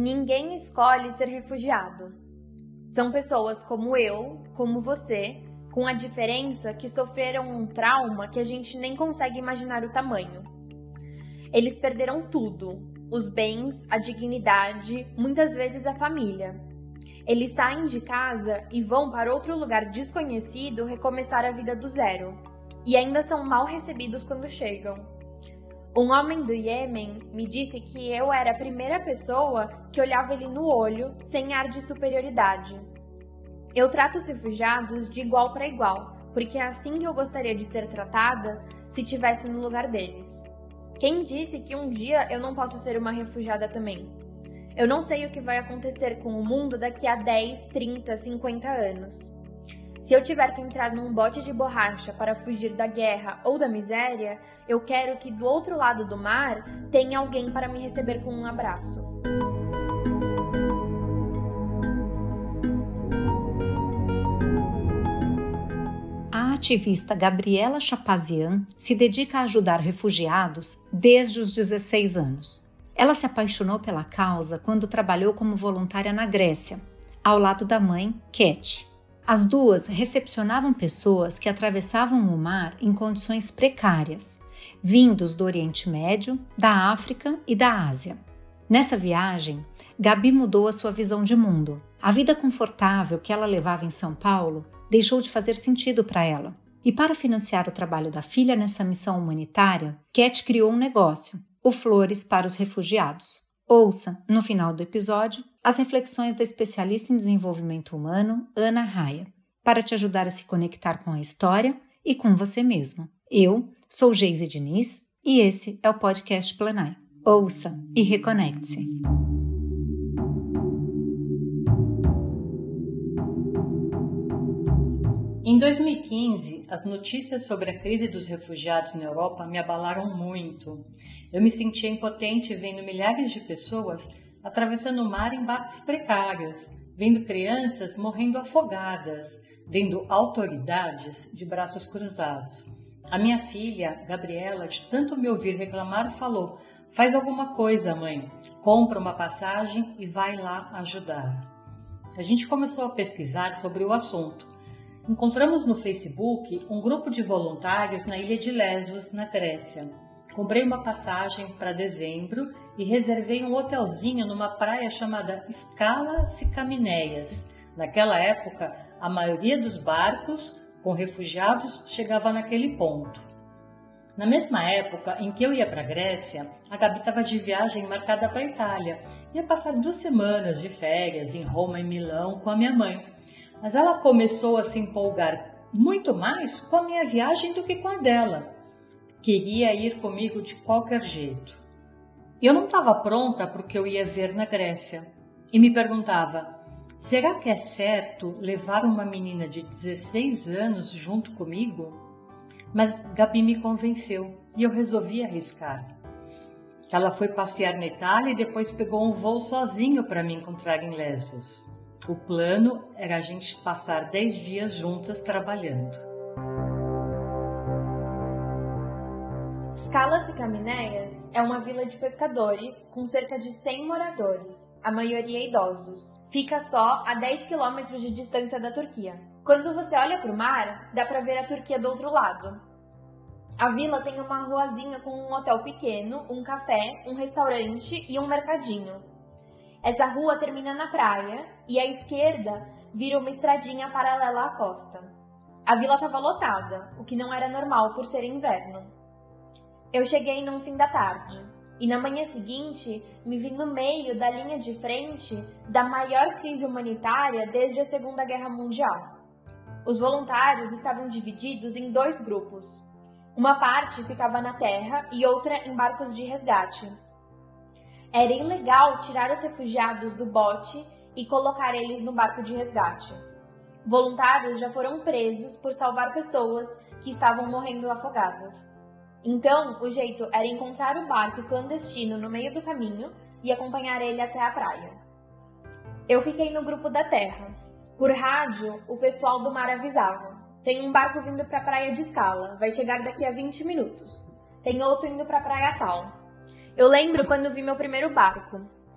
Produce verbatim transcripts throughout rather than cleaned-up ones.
Ninguém escolhe ser refugiado. São pessoas como eu, como você, com a diferença que sofreram um trauma que a gente nem consegue imaginar o tamanho. Eles perderam tudo, os bens, a dignidade, muitas vezes a família. Eles saem de casa e vão para outro lugar desconhecido recomeçar a vida do zero. E ainda são mal recebidos quando chegam. Um homem do Iêmen me disse que eu era a primeira pessoa que olhava ele no olho, sem ar de superioridade. Eu trato os refugiados de igual para igual, porque é assim que eu gostaria de ser tratada se estivesse no lugar deles. Quem disse que um dia eu não posso ser uma refugiada também? Eu não sei o que vai acontecer com o mundo daqui a dez, trinta, cinquenta anos. Se eu tiver que entrar num bote de borracha para fugir da guerra ou da miséria, eu quero que do outro lado do mar tenha alguém para me receber com um abraço. A ativista Gabriela Chapazian se dedica a ajudar refugiados desde os dezesseis anos. Ela se apaixonou pela causa quando trabalhou como voluntária na Grécia, ao lado da mãe, Cat. As duas recepcionavam pessoas que atravessavam o mar em condições precárias, vindos do Oriente Médio, da África e da Ásia. Nessa viagem, Gabi mudou a sua visão de mundo. A vida confortável que ela levava em São Paulo deixou de fazer sentido para ela. E para financiar o trabalho da filha nessa missão humanitária, Cat criou um negócio, o Flores para os Refugiados. Ouça, no final do episódio, as reflexões da especialista em desenvolvimento humano, Ana Raia, para te ajudar a se conectar com a história e com você mesmo. Eu sou Geise Diniz e esse é o podcast Planai. Ouça e reconecte-se. Em dois mil e quinze, as notícias sobre a crise dos refugiados na Europa me abalaram muito. Eu me sentia impotente vendo milhares de pessoas atravessando o mar em barcos precários, vendo crianças morrendo afogadas, vendo autoridades de braços cruzados. A minha filha, Gabriela, de tanto me ouvir reclamar, falou: "Faz alguma coisa, mãe. Compra uma passagem e vai lá ajudar." A gente começou a pesquisar sobre o assunto. Encontramos no Facebook um grupo de voluntários na ilha de Lesbos, na Grécia. Comprei uma passagem para dezembro e reservei um hotelzinho numa praia chamada Scala Sicaminéias. Naquela época, a maioria dos barcos com refugiados chegava naquele ponto. Na mesma época em que eu ia para a Grécia, a Gabi estava de viagem marcada para a Itália. Ia passar duas semanas de férias em Roma e Milão com a minha mãe. Mas ela começou a se empolgar muito mais com a minha viagem do que com a dela. Queria ir comigo de qualquer jeito. Eu não estava pronta para o que eu ia ver na Grécia. E me perguntava: será que é certo levar uma menina de dezesseis anos junto comigo? Mas Gabi me convenceu e eu resolvi arriscar. Ela foi passear na Itália e depois pegou um voo sozinho para me encontrar em Lesbos. O plano era a gente passar dez dias juntas trabalhando. Scala Sicaminéias é uma vila de pescadores com cerca de cem moradores, a maioria idosos. Fica só a dez quilômetros de distância da Turquia. Quando você olha para o mar, dá para ver a Turquia do outro lado. A vila tem uma ruazinha com um hotel pequeno, um café, um restaurante e um mercadinho. Essa rua termina na praia e à esquerda vira uma estradinha paralela à costa. A vila estava lotada, o que não era normal por ser inverno. Eu cheguei no fim da tarde e na manhã seguinte me vi no meio da linha de frente da maior crise humanitária desde a Segunda Guerra Mundial. Os voluntários estavam divididos em dois grupos. Uma parte ficava na terra e outra em barcos de resgate. Era ilegal tirar os refugiados do bote e colocar eles no barco de resgate. Voluntários já foram presos por salvar pessoas que estavam morrendo afogadas. Então, o jeito era encontrar o barco clandestino no meio do caminho e acompanhar ele até a praia. Eu fiquei no grupo da terra. Por rádio, o pessoal do mar avisava: tem um barco vindo para a praia de Scala, vai chegar daqui a vinte minutos. Tem outro indo para a praia tal. Eu lembro quando vi meu primeiro barco.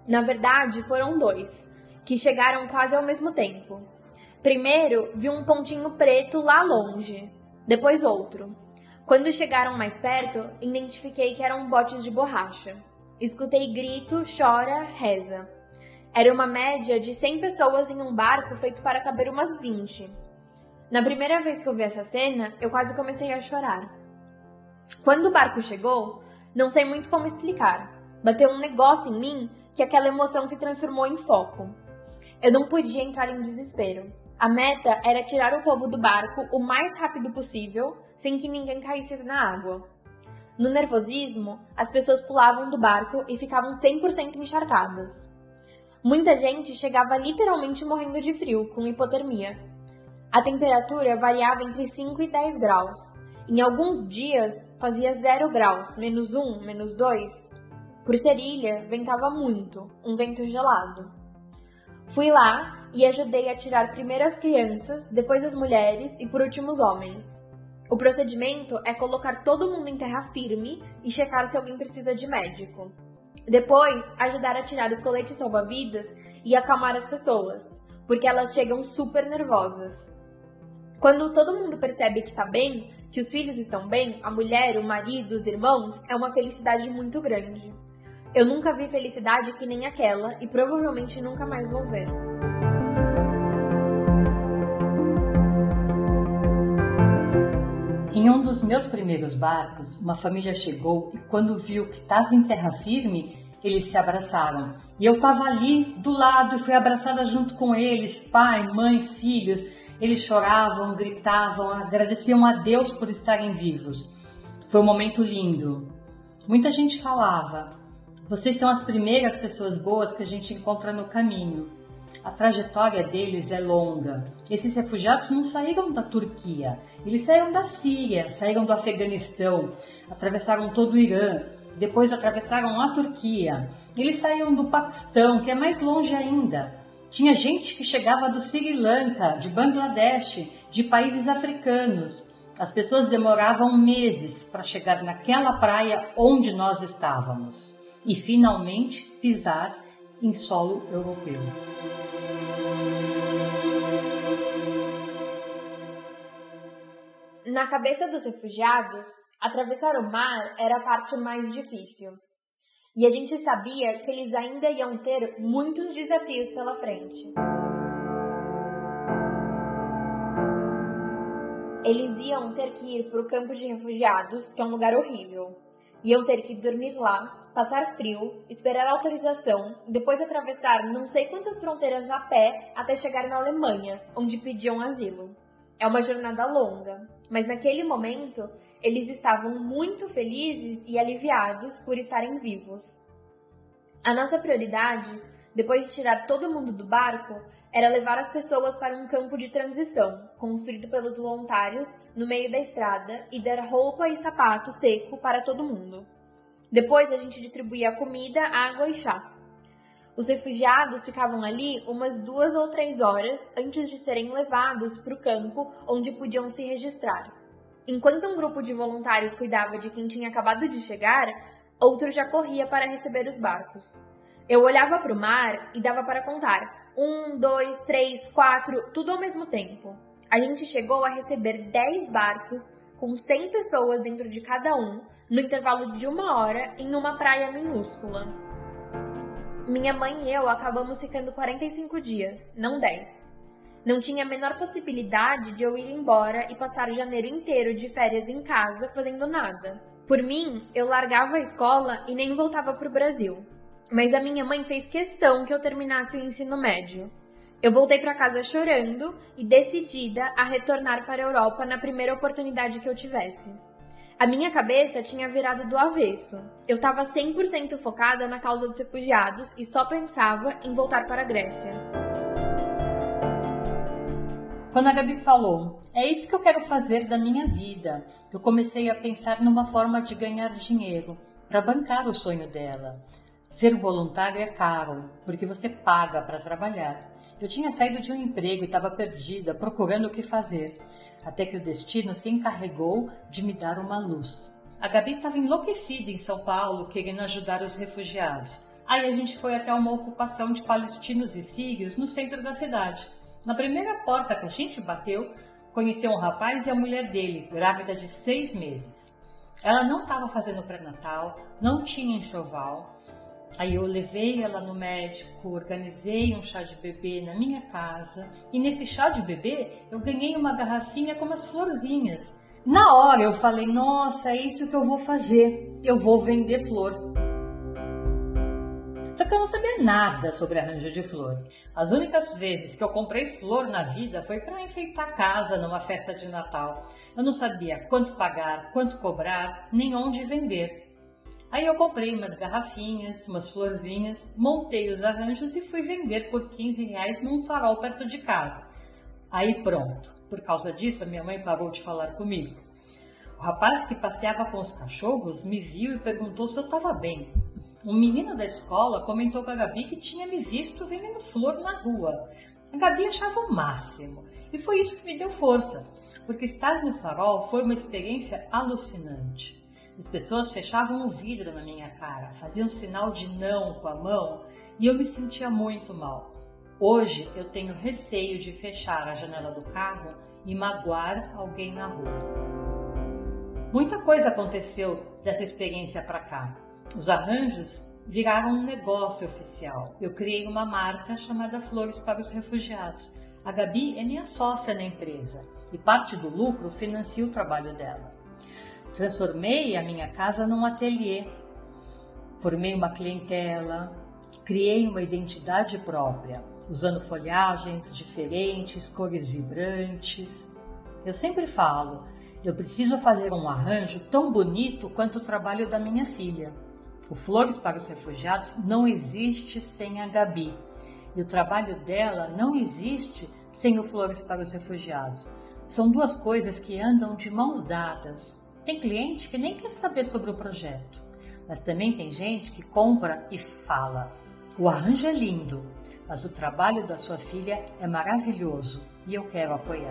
Na verdade, foram dois, que chegaram quase ao mesmo tempo. Primeiro, vi um pontinho preto lá longe, depois outro. Quando chegaram mais perto, identifiquei que eram botes de borracha. Escutei grito, chora, reza. Era uma média de cem pessoas em um barco feito para caber umas vinte. Na primeira vez que eu vi essa cena, eu quase comecei a chorar. Quando o barco chegou, não sei muito como explicar. Bateu um negócio em mim que aquela emoção se transformou em foco. Eu não podia entrar em desespero. A meta era tirar o povo do barco o mais rápido possível, sem que ninguém caísse na água. No nervosismo, as pessoas pulavam do barco e ficavam cem por cento encharcadas. Muita gente chegava literalmente morrendo de frio, com hipotermia. A temperatura variava entre cinco e dez graus. Em alguns dias, fazia zero graus, menos um, menos dois. Por ser ilha, ventava muito, um vento gelado. Fui lá e ajudei a tirar primeiro as crianças, depois as mulheres e por último os homens. O procedimento é colocar todo mundo em terra firme e checar se alguém precisa de médico. Depois, ajudar a tirar os coletes salva-vidas e acalmar as pessoas, porque elas chegam super nervosas. Quando todo mundo percebe que tá bem, que os filhos estão bem, a mulher, o marido, os irmãos, é uma felicidade muito grande. Eu nunca vi felicidade que nem aquela e provavelmente nunca mais vou ver. Em um dos meus primeiros barcos, uma família chegou e quando viu que estava em terra firme, eles se abraçaram. E eu estava ali do lado e fui abraçada junto com eles, pai, mãe, filhos. Eles choravam, gritavam, agradeciam a Deus por estarem vivos. Foi um momento lindo. Muita gente falava, vocês são as primeiras pessoas boas que a gente encontra no caminho. A trajetória deles é longa. Esses refugiados não saíram da Turquia, eles saíram da Síria, saíram do Afeganistão, atravessaram todo o Irã, depois atravessaram a Turquia. Eles saíram do Paquistão, que é mais longe ainda. Tinha gente que chegava do Sri Lanka, de Bangladesh, de países africanos. As pessoas demoravam meses para chegar naquela praia onde nós estávamos e finalmente pisar em solo europeu. Na cabeça dos refugiados, atravessar o mar era a parte mais difícil. E a gente sabia que eles ainda iam ter muitos desafios pela frente. Eles iam ter que ir para o campo de refugiados, que é um lugar horrível. Iam ter que dormir lá, passar frio, esperar autorização, depois atravessar não sei quantas fronteiras a pé até chegar na Alemanha, onde pediam asilo. É uma jornada longa, mas naquele momento eles estavam muito felizes e aliviados por estarem vivos. A nossa prioridade, depois de tirar todo mundo do barco, era levar as pessoas para um campo de transição, construído pelos voluntários no meio da estrada e dar roupa e sapato seco para todo mundo. Depois a gente distribuía comida, água e chá. Os refugiados ficavam ali umas duas ou três horas antes de serem levados para o campo onde podiam se registrar. Enquanto um grupo de voluntários cuidava de quem tinha acabado de chegar, outro já corria para receber os barcos. Eu olhava para o mar e dava para contar. Um, dois, três, quatro, tudo ao mesmo tempo. A gente chegou a receber dez barcos com cem pessoas dentro de cada um, no intervalo de uma hora, em uma praia minúscula. Minha mãe e eu acabamos ficando quarenta e cinco dias, não dez. Não tinha a menor possibilidade de eu ir embora e passar janeiro inteiro de férias em casa fazendo nada. Por mim, eu largava a escola e nem voltava para o Brasil. Mas a minha mãe fez questão que eu terminasse o ensino médio. Eu voltei para casa chorando e decidida a retornar para a Europa na primeira oportunidade que eu tivesse. A minha cabeça tinha virado do avesso. Eu estava cem por cento focada na causa dos refugiados e só pensava em voltar para a Grécia. Quando a Gabi falou, é isso que eu quero fazer da minha vida, eu comecei a pensar numa forma de ganhar dinheiro para bancar o sonho dela. Ser voluntário é caro, porque você paga para trabalhar. Eu tinha saído de um emprego e estava perdida, procurando o que fazer, até que o destino se encarregou de me dar uma luz. A Gabi estava enlouquecida em São Paulo, querendo ajudar os refugiados. Aí a gente foi até uma ocupação de palestinos e sírios no centro da cidade. Na primeira porta que a gente bateu, conheceu um rapaz e a mulher dele, grávida de seis meses. Ela não estava fazendo pré-natal, não tinha enxoval. Aí eu levei ela no médico, organizei um chá de bebê na minha casa e nesse chá de bebê eu ganhei uma garrafinha com umas florzinhas. Na hora eu falei, nossa, é isso que eu vou fazer, eu vou vender flor. Só que eu não sabia nada sobre arranjo de flor. As únicas vezes que eu comprei flor na vida foi para enfeitar a casa numa festa de Natal. Eu não sabia quanto pagar, quanto cobrar, nem onde vender. Aí eu comprei umas garrafinhas, umas florzinhas, montei os arranjos e fui vender por quinze reais num farol perto de casa. Aí pronto, por causa disso a minha mãe parou de falar comigo. O rapaz que passeava com os cachorros me viu e perguntou se eu estava bem. Um menino da escola comentou com a Gabi que tinha me visto vendendo flor na rua. A Gabi achava o máximo e foi isso que me deu força, porque estar no farol foi uma experiência alucinante. As pessoas fechavam o vidro na minha cara, faziam sinal de não com a mão e eu me sentia muito mal. Hoje eu tenho receio de fechar a janela do carro e magoar alguém na rua. Muita coisa aconteceu dessa experiência para cá. Os arranjos viraram um negócio oficial. Eu criei uma marca chamada Flores para os Refugiados. A Gabi é minha sócia na empresa e parte do lucro financia o trabalho dela. Transformei a minha casa num ateliê, formei uma clientela, criei uma identidade própria, usando folhagens diferentes, cores vibrantes. Eu sempre falo, eu preciso fazer um arranjo tão bonito quanto o trabalho da minha filha. O Flores para os Refugiados não existe sem a Gabi e o trabalho dela não existe sem o Flores para os Refugiados. São duas coisas que andam de mãos dadas. Tem cliente que nem quer saber sobre o projeto, mas também tem gente que compra e fala, o arranjo é lindo, mas o trabalho da sua filha é maravilhoso e eu quero apoiar.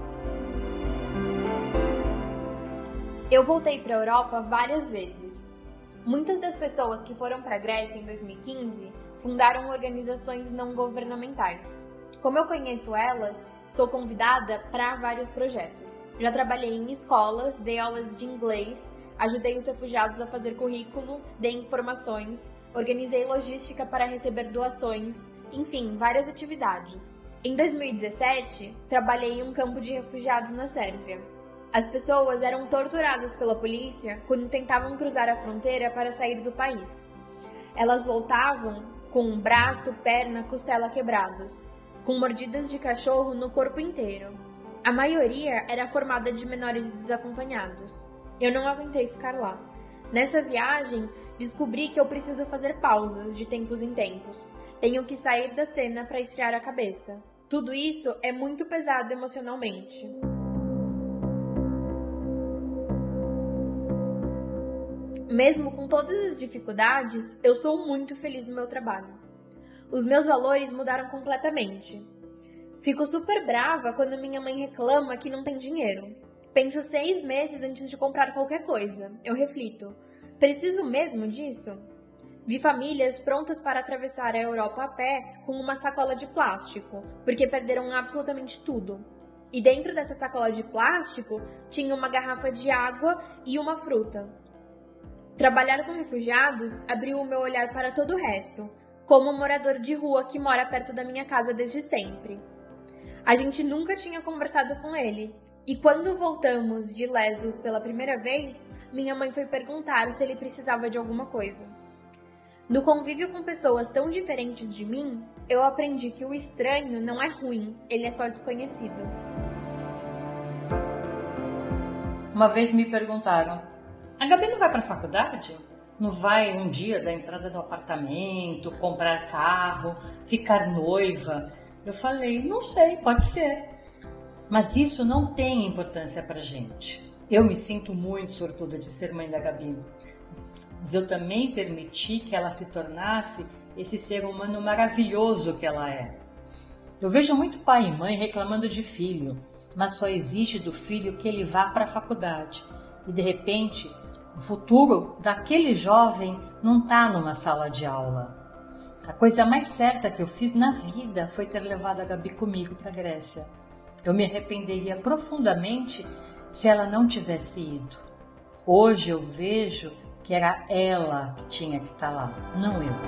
Eu voltei para a Europa várias vezes. Muitas das pessoas que foram para a Grécia em dois mil e quinze fundaram organizações não governamentais. Como eu conheço elas, sou convidada para vários projetos. Já trabalhei em escolas, dei aulas de inglês, ajudei os refugiados a fazer currículo, dei informações, organizei logística para receber doações, enfim, várias atividades. Em dois mil e dezessete, trabalhei em um campo de refugiados na Sérvia. As pessoas eram torturadas pela polícia quando tentavam cruzar a fronteira para sair do país. Elas voltavam com braço, perna, costela quebrados, com mordidas de cachorro no corpo inteiro. A maioria era formada de menores desacompanhados. Eu não aguentei ficar lá. Nessa viagem, descobri que eu preciso fazer pausas de tempos em tempos. Tenho que sair da cena para esfriar a cabeça. Tudo isso é muito pesado emocionalmente. Mesmo com todas as dificuldades, eu sou muito feliz no meu trabalho. Os meus valores mudaram completamente. Fico super brava quando minha mãe reclama que não tem dinheiro. Penso seis meses antes de comprar qualquer coisa. Eu reflito, preciso mesmo disso? Vi famílias prontas para atravessar a Europa a pé com uma sacola de plástico, porque perderam absolutamente tudo. E dentro dessa sacola de plástico tinha uma garrafa de água e uma fruta. Trabalhar com refugiados abriu o meu olhar para todo o resto, como um morador de rua que mora perto da minha casa desde sempre. A gente nunca tinha conversado com ele, e quando voltamos de Lesbos pela primeira vez, minha mãe foi perguntar se ele precisava de alguma coisa. No convívio com pessoas tão diferentes de mim, eu aprendi que o estranho não é ruim, ele é só desconhecido. Uma vez me perguntaram, a Gabi não vai para a faculdade? Não vai um dia dar entrada no apartamento, comprar carro, ficar noiva? Eu falei, não sei, pode ser. Mas isso não tem importância pra gente. Eu me sinto muito sortuda de ser mãe da Gabi. Mas eu também permiti que ela se tornasse esse ser humano maravilhoso que ela é. Eu vejo muito pai e mãe reclamando de filho, mas só exige do filho que ele vá para a faculdade. E de repente, o futuro daquele jovem não está numa sala de aula. A coisa mais certa que eu fiz na vida foi ter levado a Gabi comigo para a Grécia. Eu me arrependeria profundamente se ela não tivesse ido. Hoje eu vejo que era ela que tinha que estar lá, não eu.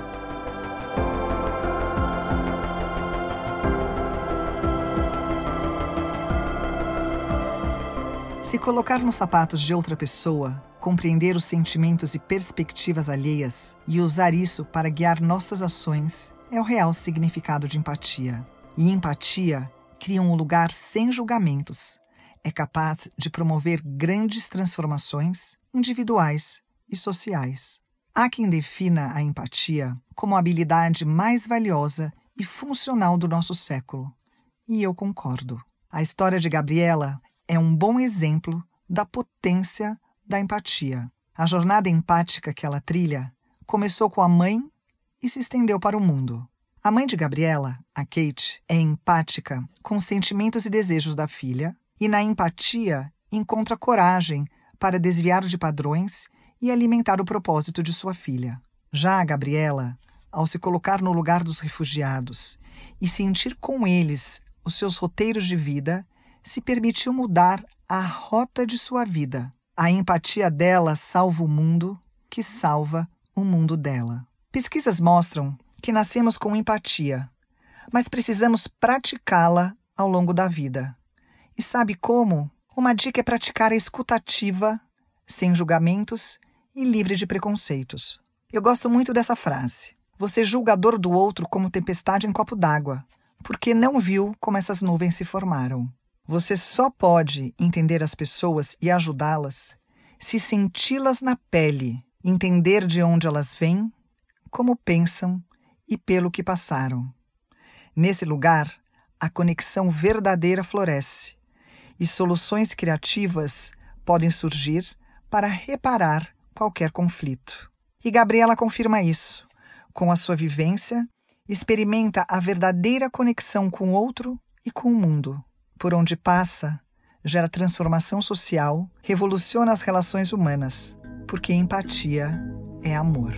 Se colocar nos sapatos de outra pessoa, compreender os sentimentos e perspectivas alheias e usar isso para guiar nossas ações é o real significado de empatia. E empatia cria um lugar sem julgamentos. É capaz de promover grandes transformações individuais e sociais. Há quem defina a empatia como a habilidade mais valiosa e funcional do nosso século. E eu concordo. A história de Gabriela é um bom exemplo da potência da empatia. A jornada empática que ela trilha começou com a mãe e se estendeu para o mundo. A mãe de Gabriela, a Kate, é empática com os sentimentos e desejos da filha e na empatia encontra coragem para desviar de padrões e alimentar o propósito de sua filha. Já a Gabriela, ao se colocar no lugar dos refugiados e sentir com eles os seus roteiros de vida, se permitiu mudar a rota de sua vida. A empatia dela salva o mundo, que salva o mundo dela. Pesquisas mostram que nascemos com empatia, mas precisamos praticá-la ao longo da vida. E sabe como? Uma dica é praticar a escutativa, sem julgamentos e livre de preconceitos. Eu gosto muito dessa frase. Você julga a dor do outro como tempestade em copo d'água, porque não viu como essas nuvens se formaram. Você só pode entender as pessoas e ajudá-las se senti-las na pele, entender de onde elas vêm, como pensam e pelo que passaram. Nesse lugar, a conexão verdadeira floresce e soluções criativas podem surgir para reparar qualquer conflito. E Gabriela confirma isso. Com a sua vivência, experimenta a verdadeira conexão com o outro e com o mundo. Por onde passa, gera transformação social, revoluciona as relações humanas, porque empatia é amor.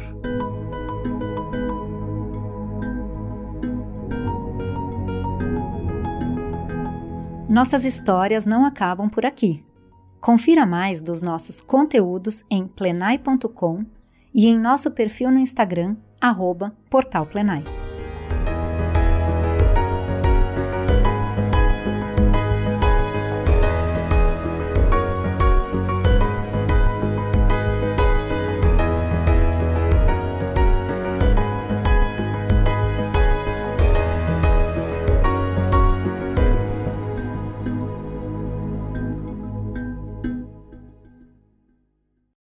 Nossas histórias não acabam por aqui. Confira mais dos nossos conteúdos em plenai ponto com e em nosso perfil no Instagram, arroba Portal Plenai.